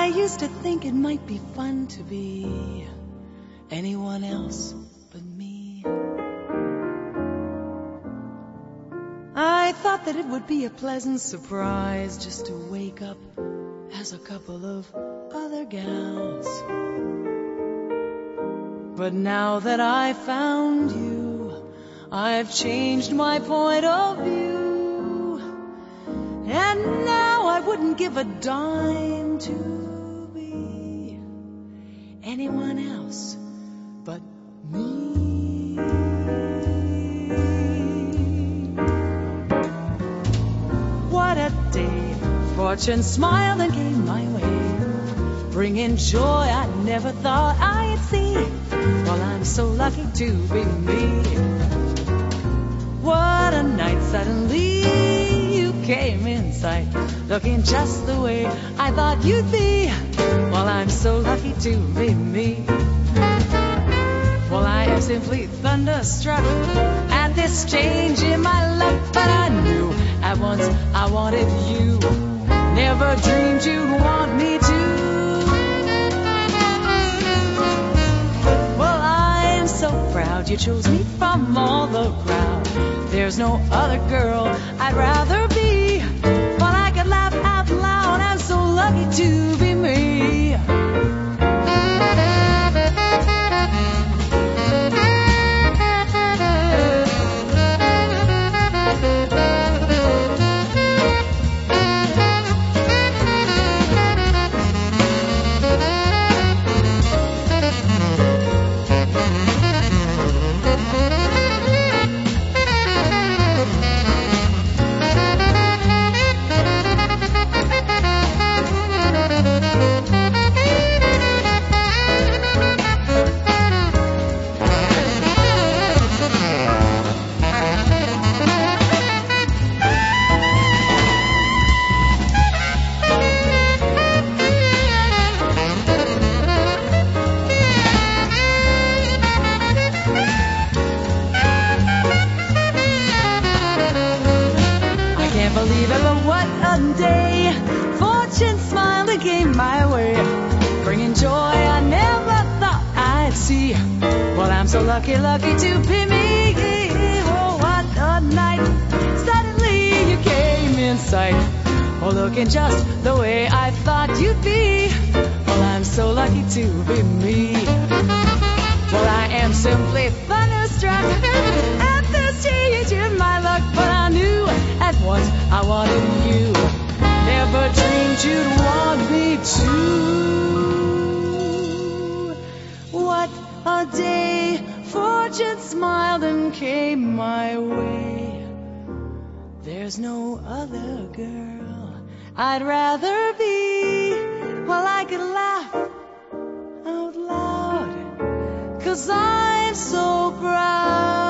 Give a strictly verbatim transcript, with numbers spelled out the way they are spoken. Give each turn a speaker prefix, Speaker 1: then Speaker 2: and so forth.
Speaker 1: I used to think it might be fun to be anyone else but me. I thought that it would be a pleasant surprise just to wake up as a couple of other gals. But now that I found you, I've changed my point of view. And now I wouldn't give a dime to be anyone else but me. What a day, fortune smiled and came my way, bringing joy I never thought I'd see. Well, I'm so lucky to be me. What a night, suddenly you came in sight, looking just the way I thought you'd be. Well, I'm so lucky to be me. Well, I am simply thunderstruck at this change in my luck. But I knew at once I wanted you, never dreamed you'd want me to. Well, I am so proud you chose me from all the crowd. There's no other girl I'd rather be. Well, I could laugh out loud, I'm so lucky to be me. Lucky, lucky to be me. Oh, what a night. Suddenly you came in sight. Oh, looking just the way I thought you'd be. Well, I'm so lucky to be me. Well, I am simply thunderstruck at this change in my luck. But I knew at once I wanted you, never dreamed you'd want me to. What a day. Fortune smiled and came my way. There's no other girl I'd rather be. Well, I could laugh out loud, 'cause I'm so proud.